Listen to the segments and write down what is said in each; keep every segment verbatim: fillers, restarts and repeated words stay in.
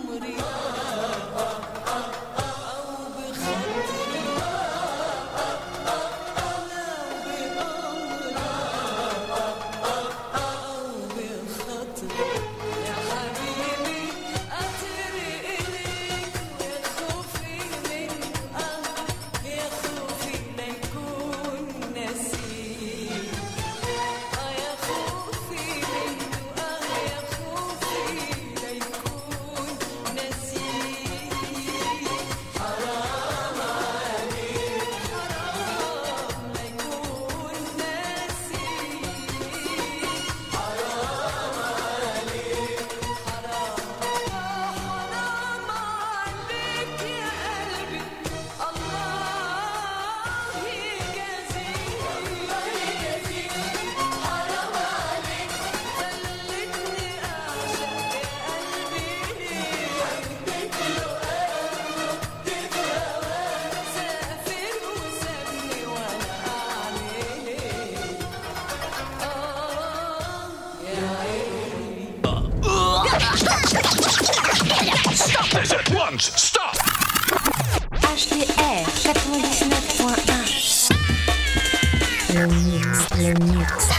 Stop! H D R quatre-vingt-dix-neuf point un. Le mix, le mix.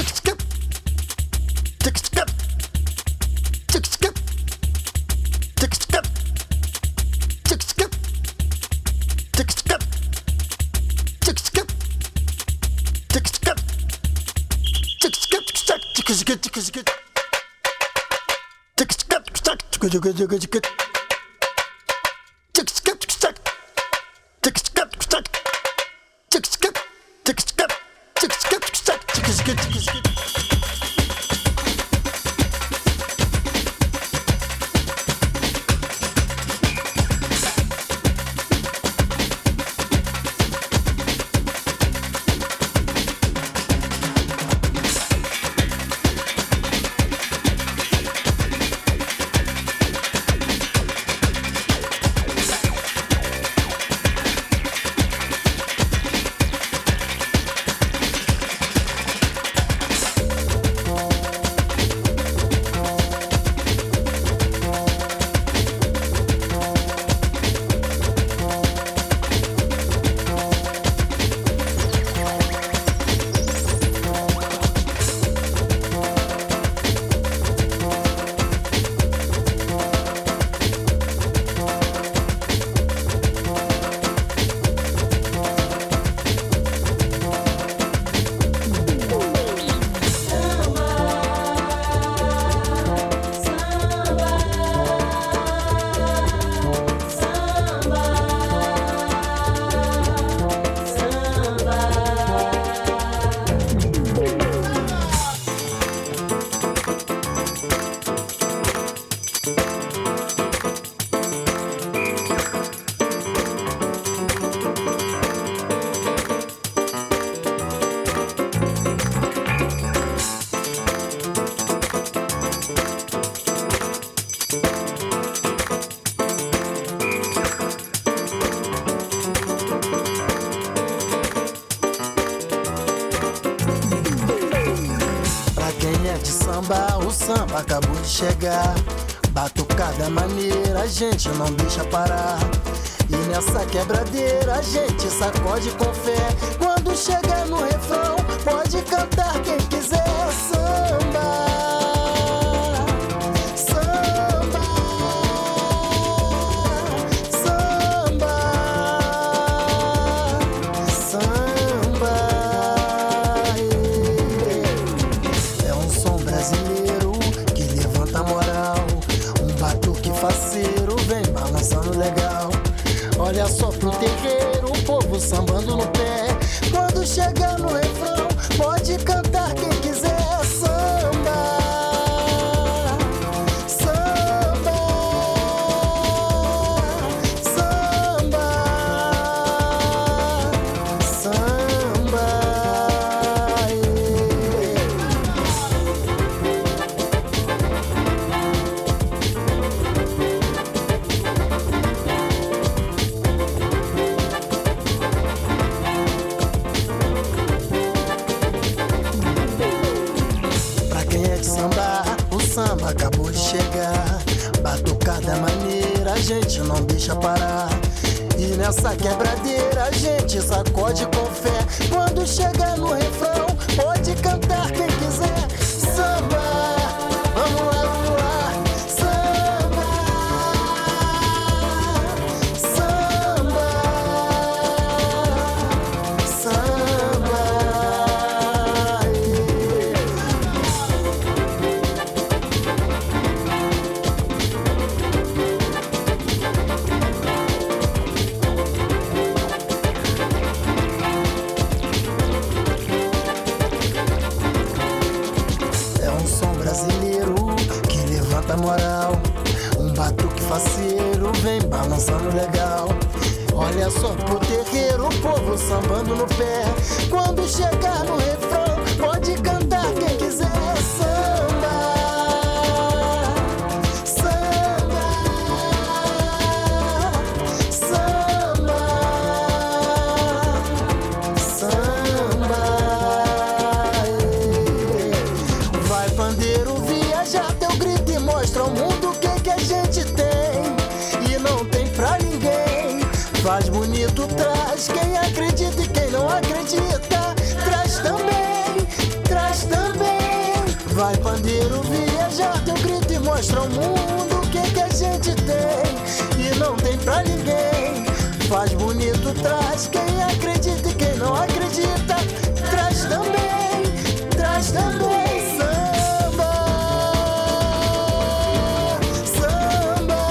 O samba acabou de chegar, batucada maneira, a gente não deixa parar. E nessa quebradeira a gente sacode com fé. Quando chega no refrão, pode cantar quem quiser. Samba, samba, samba, samba. É um som brasileiro que levanta a moral, um batuque faceiro vem balançando legal. Olha só pro terreiro, o povo sambando no pé. Quando chega no refrão, pode cantar quem quiser. Samba, samba, samba, samba. gente não deixa parar. E nessa quebradeira a gente sacode com fé. Quando chegar no refrão, pode cantar quem quiser. Samba, vamos lá, vamos lá. Samba, samba, samba. É um som brasileiro que levanta a moral. Um batuque faceiro vem balançando legal. Olha só pro terreiro, o povo sambando no pé. Quando chegar no refrão, pode cantar quem quiser. Samba, samba, samba, samba. Vai, pandeiro, viaja teu grito e mostra ao mundo o que que a gente tem. E não tem pra ninguém. Faz bonito, traz quem acredita e quem não acredita. Traz também, traz também. Vai, pandeiro, viaja teu grito e mostra ao mundo o que que a gente tem. E não tem pra ninguém. Faz bonito, traz quem acredita e quem não acredita. Traz também, traz também. Samba, samba,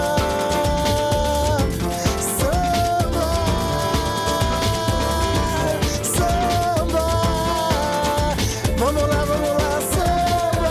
samba, samba. Vamos lá, vamos lá, samba.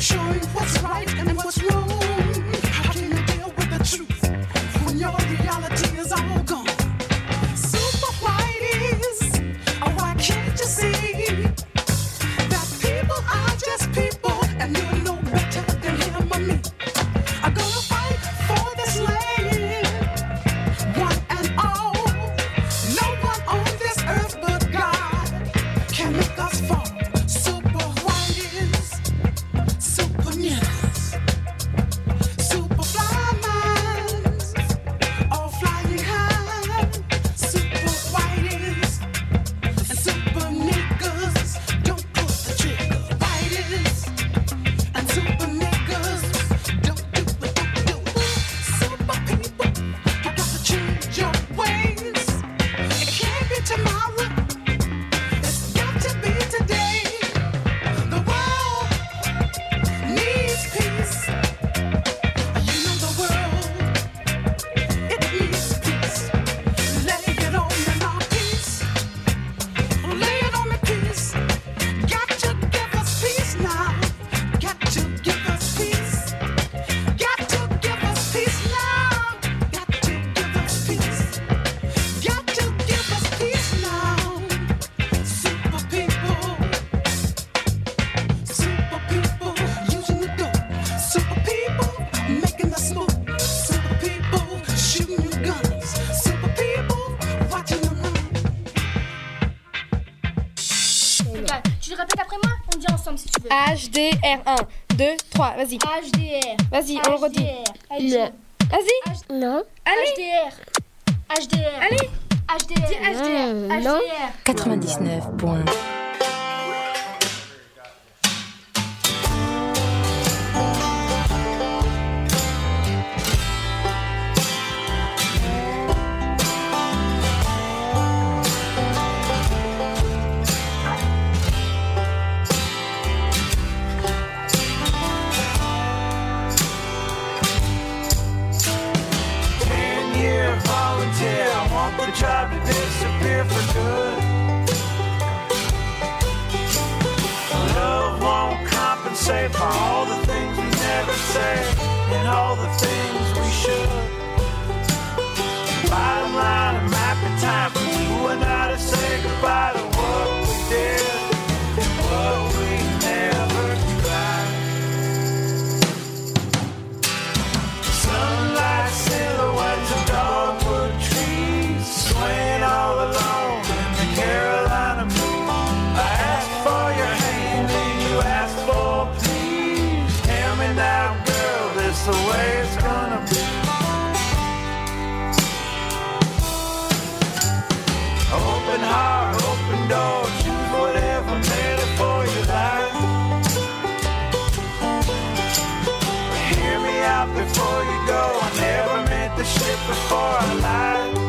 showing what's right and what's wrong. How can you deal with the truth when your reality is all gone? Super whiteys, oh why can't you see that people are just people and you know better than him or me? I'm gonna fight for this land, one and all. No one on this earth but God can make us fall. Super whiteys, super niggas, super fly minds, all flying high. Super whiteys and super niggas, don't pull the trigger. Whiteys and super niggas, don't do it, don't do it. Super people, you got to change your ways. It can't be tomorrow, it's got to be today. The world needs peace. You know the world, it needs peace. Lay it on me now, peace. Lay it on me, peace. Got to give us peace now. Got to give us peace. Got to give us peace now. Got to give us peace. Got to give us peace now. Super people, super people using the dope. Super people making the smoke. Super people shooting your guns. Super people watching the moon. Bah, tu le répètes après moi? On dit ensemble si tu veux. H D R un, deux, trois, vas-y. H D R. Vas-y, on le redit. Le. Vas-y. Non. Allez. H D R. H D R. Allez. H D R. Dis H D R. H D Non. R. quatre-vingt-dix-neuf point un. ten-year volunteer, I want the job to disappear for good. Love won't compensate for all the things we never say and all the things we should. Bottom line, it might be time for you and I to say goodbye to what we did and what we never tried. Sunlight silhouettes of dogwood trees swaying all alone in the Carolina moon. I asked for your hand and you asked for please. Tell me now, girl, this the way it's gonna be. Open heart, open door, choose whatever metaphor you like. Hear me out before you go. I never meant the shit before I lied.